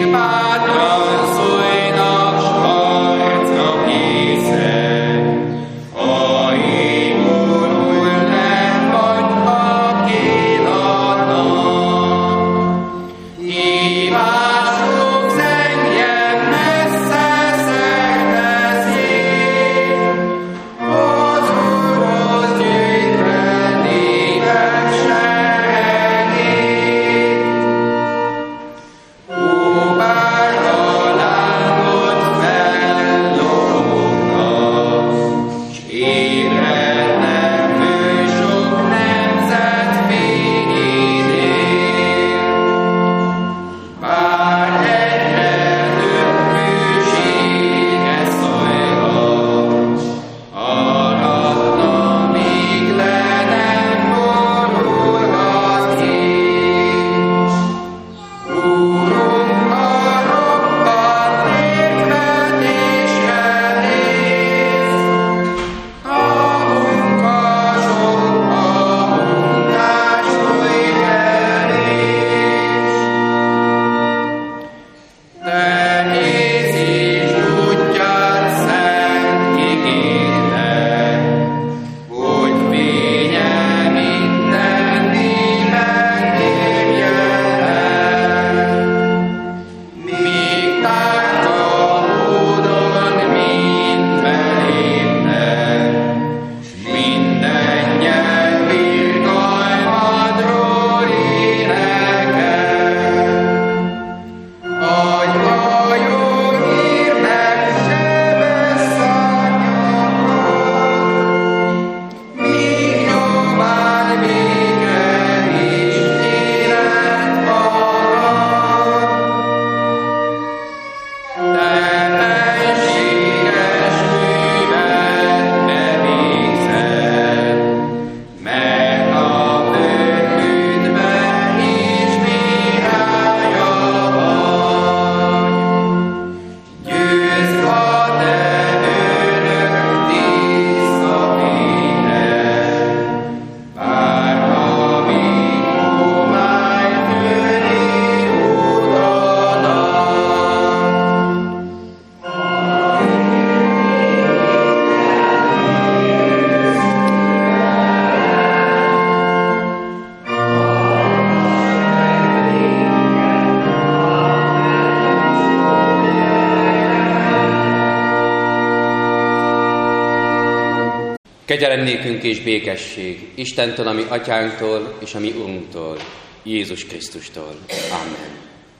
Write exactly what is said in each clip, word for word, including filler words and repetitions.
Kegyelem nékünk és békesség Istentől, a mi atyánktól és a mi Urunktól, Jézus Krisztustól. Amen.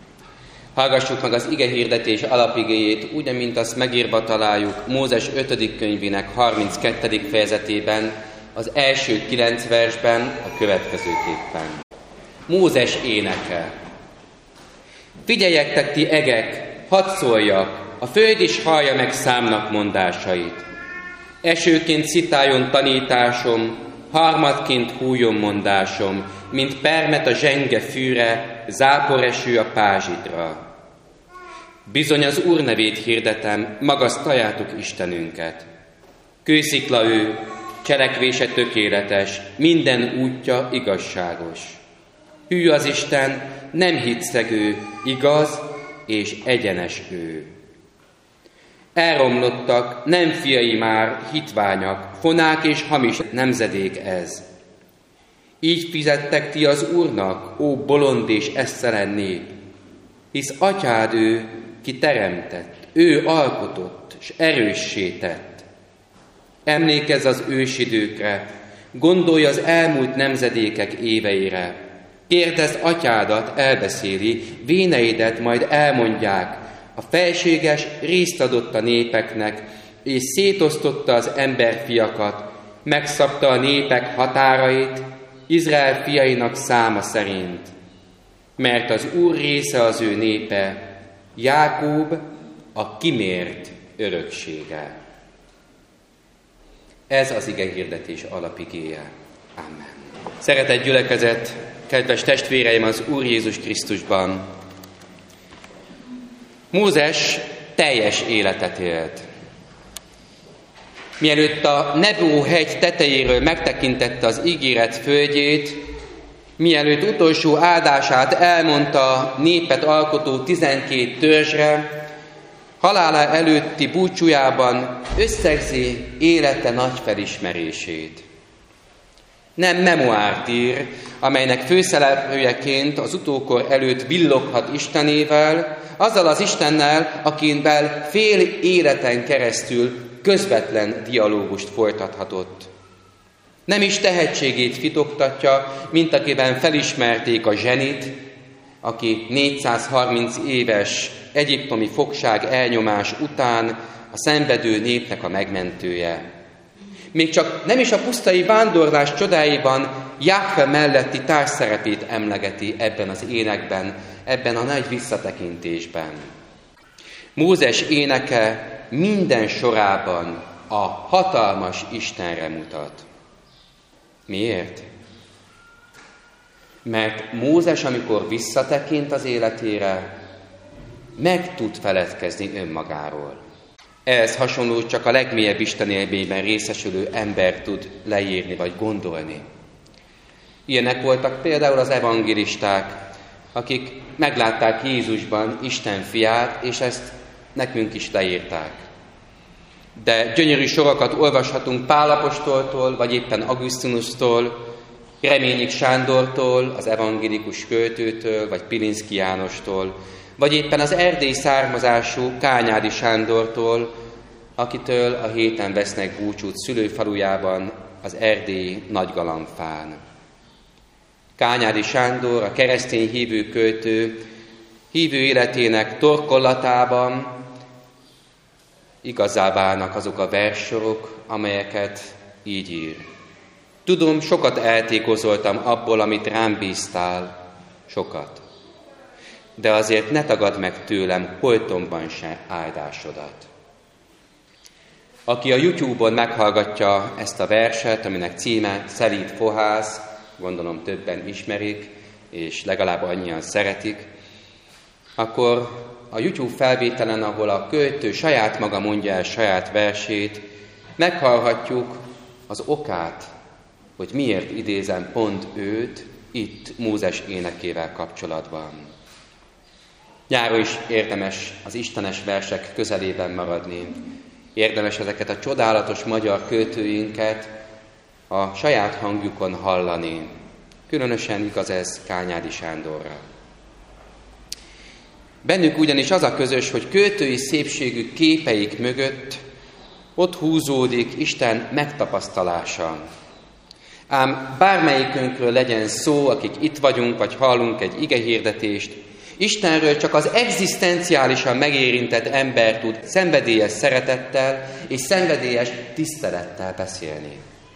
Hallgassuk meg az ige hirdetés alapigéjét, úgy, mint azt megírva találjuk Mózes ötödik könyvének harminckettedik fejezetében, az első kilenc versben a következőképpen. Mózes éneke. Figyeljetek ti egek, hadd szóljak, a föld is hallja meg számnak mondásait. Esőként szitáljon tanításom, harmadként hújjon mondásom, mint permet a zsenge fűre, záporeső a pázsidra. Bizony az Úr nevét hirdetem, magasztaljátok Istenünket. Kőszikla ő, cselekvése tökéletes, minden útja igazságos. Hű az Isten, nem hitszegő, igaz és egyenes ő. Elromlottak, nem fiai már, hitványak, fonák és hamis nemzedék ez. Így fizettek ti az Úrnak, ó bolond és esztelen nép, hisz atyád ő, ki teremtett, ő alkotott, s erőssé tett. Emlékezz az ősidőkre, gondolj az elmúlt nemzedékek éveire, kérdezd atyádat, elbeszéli, véneidet majd elmondják, a felséges részt adott a népeknek, és szétosztotta az emberfiakat, megszabta a népek határait, Izrael fiainak száma szerint. Mert az Úr része az ő népe, Jákób a kimért öröksége. Ez az igehirdetés alapigéje. Amen. Szeretett gyülekezet, kedves testvéreim az Úr Jézus Krisztusban! Mózes teljes életet élt. Mielőtt a Nebó hegy tetejéről megtekintette az ígéret földjét, Mielőtt utolsó áldását elmondta népet alkotó tizenkét törzsre, halála előtti búcsújában összegzi élete nagy felismerését. Nem memoárt ír, amelynek főszereplőjeként az utókor előtt villoghat Istenével, azzal az Istennel, akinvel fél életen keresztül közvetlen dialógust folytathatott. Nem is tehetségét fitoktatja, mint akiben felismerték a zsenit, aki négyszázharminc éves egyiptomi fogság elnyomás után a szenvedő népnek a megmentője. Még csak nem is a pusztai vándorlás csodáiban Jahve melletti társszerepét emlegeti ebben az énekben, ebben a nagy visszatekintésben. Mózes éneke minden sorában a hatalmas Istenre mutat. Miért? Mert Mózes, amikor visszatekint az életére, meg tud feledkezni önmagáról. Ehhez hasonló csak a legmélyebb Isten élményben részesülő ember tud leírni vagy gondolni. Ilyenek voltak például az evangélisták, akik meglátták Jézusban Isten fiát, és ezt nekünk is leírták. De gyönyörű sorokat olvashatunk Pál apostoltól, vagy éppen Augustinustól, Reményik Sándortól, az evangélikus költőtől, vagy Pilinszky Jánostól, vagy éppen az erdélyi származású Kányádi Sándortól, akitől a héten vesznek búcsút szülőfalujában, az erdélyi Nagygalambfán. Kányádi Sándor, a keresztény hívő költő, hívő életének torkollatában igazá válnak azok a verssorok, amelyeket így ír. Tudom, sokat eltékozoltam abból, amit rám bíztál, sokat. De azért ne tagadd meg tőlem holtomban se áldásodat. Aki a YouTube-on meghallgatja ezt a verset, aminek címe Szelíd fohász, gondolom többen ismerik, és legalább annyian szeretik, akkor a YouTube felvételen, ahol a költő saját maga mondja el saját versét, meghallhatjuk az okát, hogy miért idézem pont őt itt Mózes énekével kapcsolatban. Nyáron is érdemes az istenes versek közelében maradni. Érdemes ezeket a csodálatos magyar költőinket a saját hangjukon hallani. Különösen igaz ez Kányádi Sándorra. Bennük ugyanis az a közös, hogy költői szépségű képeik mögött ott húzódik Isten megtapasztalása. Ám bármelyikünkről legyen szó, akik itt vagyunk, vagy hallunk egy igehirdetést, Istenről csak az egzisztenciálisan megérintett ember tud szenvedélyes szeretettel és szenvedélyes tisztelettel beszélni.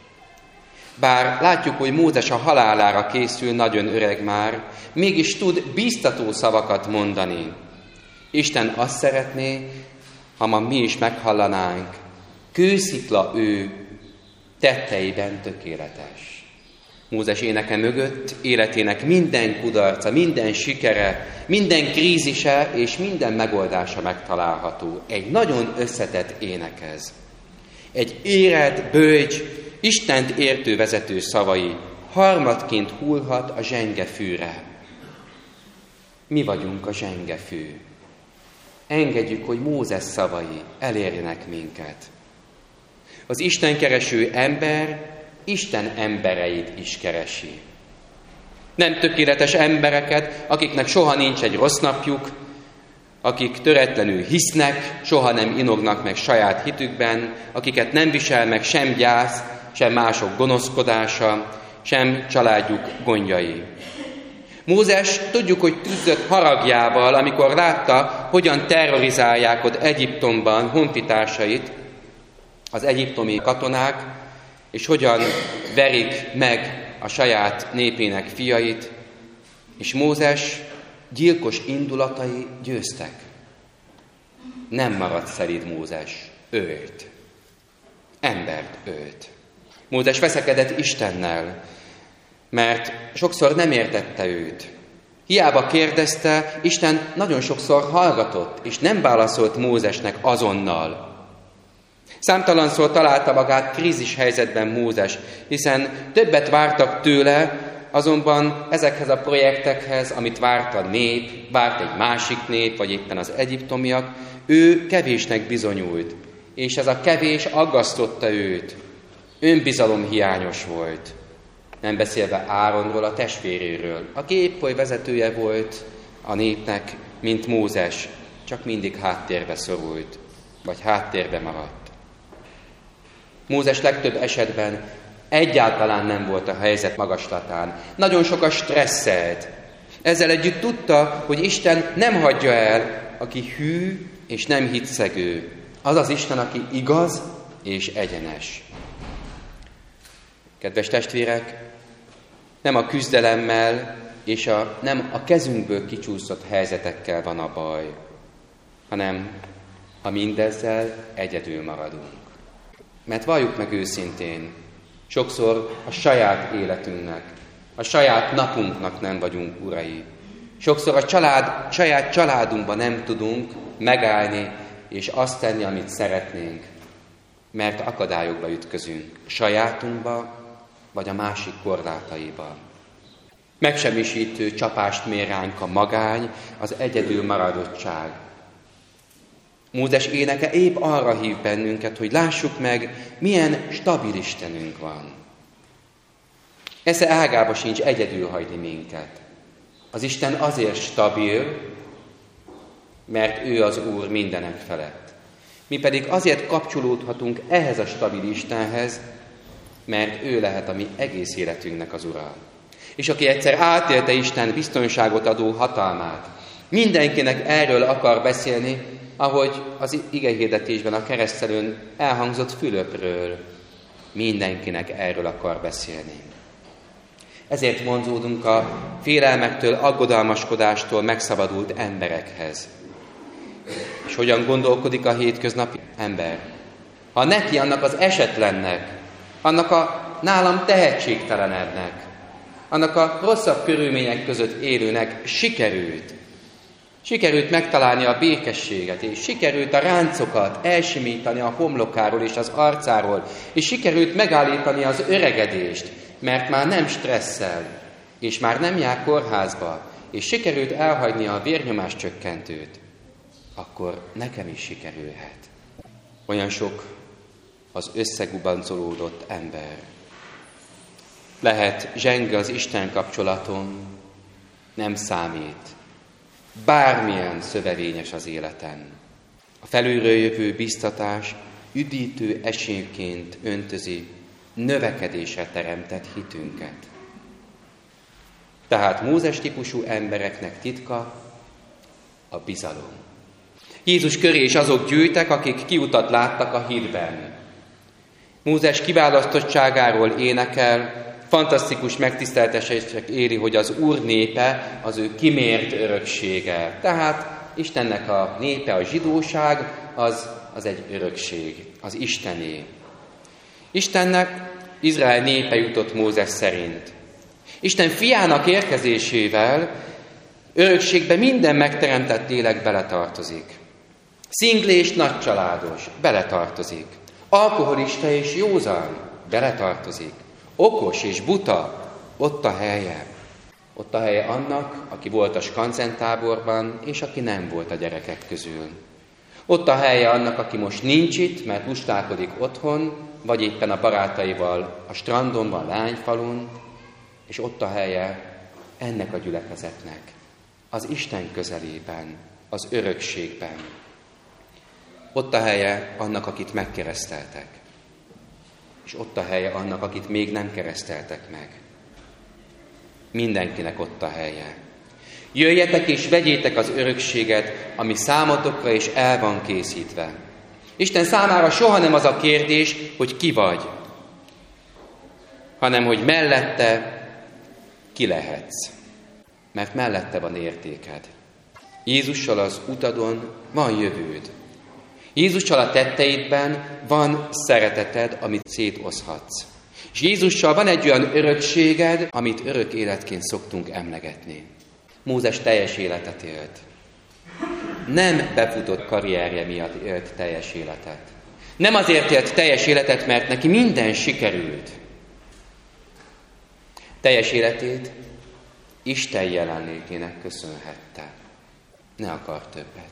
Bár látjuk, hogy Mózes a halálára készül, nagyon öreg már, mégis tud bíztató szavakat mondani. Isten azt szeretné, ha ma mi is meghallanánk, kőszikla ő, tetteiben tökéletes. Mózes éneke mögött életének minden kudarca, minden sikere, minden krízise és minden megoldása megtalálható. Egy nagyon összetett ének ez. Egy érett, bölcs, Istent értő vezető szavai harmadként hullhat a zsengefűre. Mi vagyunk a zsengefű. Engedjük, hogy Mózes szavai elérjenek minket. Az istenkereső ember Isten embereit is keresi. Nem tökéletes embereket, akiknek soha nincs egy rossz napjuk, akik töretlenül hisznek, soha nem inognak meg saját hitükben, akiket nem visel meg sem gyász, sem mások gonoszkodása, sem családjuk gondjai. Mózes tudjuk, hogy tüzdött haragjával, amikor látta, hogyan terrorizálják ott Egyiptomban honfitársait, az egyiptomi katonák, és hogyan verik meg a saját népének fiait, és Mózes gyilkos indulatai győztek. Nem maradt szelíd Mózes, ölt. Embert ölt. Mózes veszekedett Istennel, mert sokszor nem értette őt. Hiába kérdezte, Isten nagyon sokszor hallgatott, és nem válaszolt Mózesnek azonnal. Számtalanszor találta magát krízis helyzetben Mózes, hiszen többet vártak tőle, azonban ezekhez a projektekhez, amit várt a nép, várt egy másik nép, vagy éppen az egyiptomiak, ő kevésnek bizonyult, és ez a kevés aggasztotta őt. Önbizalomhiányos volt, nem beszélve Áronról, a testvéréről, aki épp oly vezetője volt a népnek, mint Mózes, csak mindig háttérbe szorult, vagy háttérbe maradt. Mózes legtöbb esetben egyáltalán nem volt a helyzet magaslatán. Nagyon sokat stresszelt. Ezzel együtt tudta, hogy Isten nem hagyja el, aki hű és nem hitszegő. Az az Isten, aki igaz és egyenes. Kedves testvérek, nem a küzdelemmel és a, nem a kezünkből kicsúszott helyzetekkel van a baj, hanem ha mindezzel egyedül maradunk. Mert valljuk meg őszintén, sokszor a saját életünknek, a saját napunknak nem vagyunk urai. Sokszor a család, saját családunkban nem tudunk megállni és azt tenni, amit szeretnénk, mert akadályokba ütközünk, sajátunkba vagy a másik korlátaiba. Megsemmisítő csapást mér ránk a magány, az egyedül maradottság. Mózes éneke épp arra hív bennünket, hogy lássuk meg, milyen stabil Istenünk van. Esze ágába sincs egyedül hagyni minket. Az Isten azért stabil, mert ő az Úr mindenek felett. Mi pedig azért kapcsolódhatunk ehhez a stabil Istenhez, mert ő lehet a mi egész életünknek az Ura. És aki egyszer átélte Isten biztonságot adó hatalmát, mindenkinek erről akar beszélni, ahogy az igehirdetésben a keresztelőn elhangzott Fülöpről, mindenkinek erről akar beszélni. Ezért vonzódunk a félelmektől, aggodalmaskodástól megszabadult emberekhez. És hogyan gondolkodik a hétköznapi ember? Ha neki, annak az esetlennek, annak a nálam tehetségtelenebbnek, annak a rosszabb körülmények között élőnek sikerült, sikerült megtalálni a békességet, és sikerült a ráncokat elsimítani a homlokáról és az arcáról, és sikerült megállítani az öregedést, mert már nem stresszel, és már nem jár kórházba, és sikerült elhagyni a vérnyomás csökkentőt, akkor nekem is sikerülhet. Olyan sok az összegubancolódott ember. Lehet zsenge az Isten kapcsolatom, nem számít. Bármilyen szövevényes az életen. A felülről jövő biztatás üdítő esélyként öntözi növekedésre teremtett hitünket. Tehát Mózes típusú embereknek titka a bizalom. Jézus köré is azok gyűjtek, akik kiutat láttak a hitben. Mózes kiválasztottságáról énekel, fantasztikus megtiszteltetések éri, hogy az Úr népe az ő kimért öröksége. Tehát Istennek a népe, a zsidóság, az, az egy örökség, az Istené. Istennek Izrael népe jutott Mózes szerint. Isten fiának érkezésével örökségbe minden megteremtett lélek beletartozik. Szinglés, nagycsaládos, beletartozik. Alkoholista és józan, beletartozik. Okos és buta, ott a helye. Ott a helye annak, aki volt a skancentáborban, és aki nem volt a gyerekek közül. Ott a helye annak, aki most nincs itt, mert lustálkodik otthon, vagy éppen a barátaival a strandon van, Lányfalun, és ott a helye ennek a gyülekezetnek, az Isten közelében, az örökségben. Ott a helye annak, akit megkereszteltek, és ott a helye annak, akit még nem kereszteltek meg. Mindenkinek ott a helye. Jöjjetek és vegyétek az örökséget, ami számotokra is el van készítve. Isten számára soha nem az a kérdés, hogy ki vagy, hanem hogy mellette ki lehetsz. Mert mellette van értéked. Jézussal az utadon van jövőd. Jézussal a tetteidben van szereteted, amit szétozhatsz. És Jézussal van egy olyan örökséged, amit örök életként szoktunk emlegetni. Mózes teljes életet élt. Nem befutott karrierje miatt élt teljes életet. Nem azért élt teljes életet, mert neki minden sikerült. Teljes életét Isten jelenlétének köszönhette. Ne akar többet.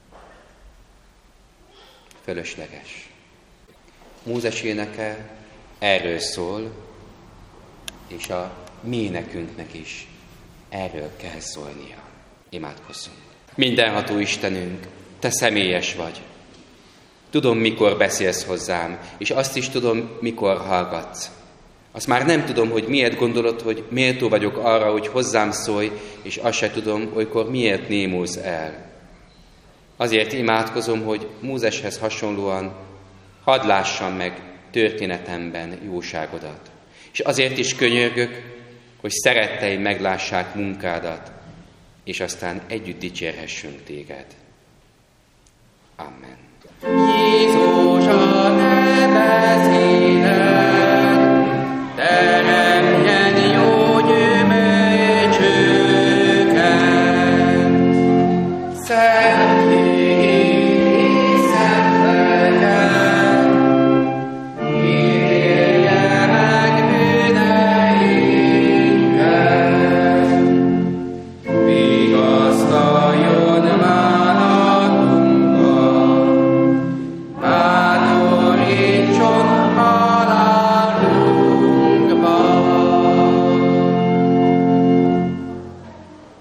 Fölösleges. Mózes éneke erről szól, és a mi énekünknek is erről kell szólnia. Imádkozzunk. Mindenható Istenünk, Te személyes vagy. Tudom, mikor beszélsz hozzám, és azt is tudom, mikor hallgatsz. Azt már nem tudom, hogy miért gondolod, hogy méltó vagyok arra, hogy hozzám szólj, és azt se tudom, olykor miért némulsz el. Azért imádkozom, hogy Mózeshez hasonlóan hadd lássam meg történetemben jóságodat. És azért is könyörgök, hogy szeretteim meglássák munkádat, és aztán együtt dicsérhessünk téged. Amen.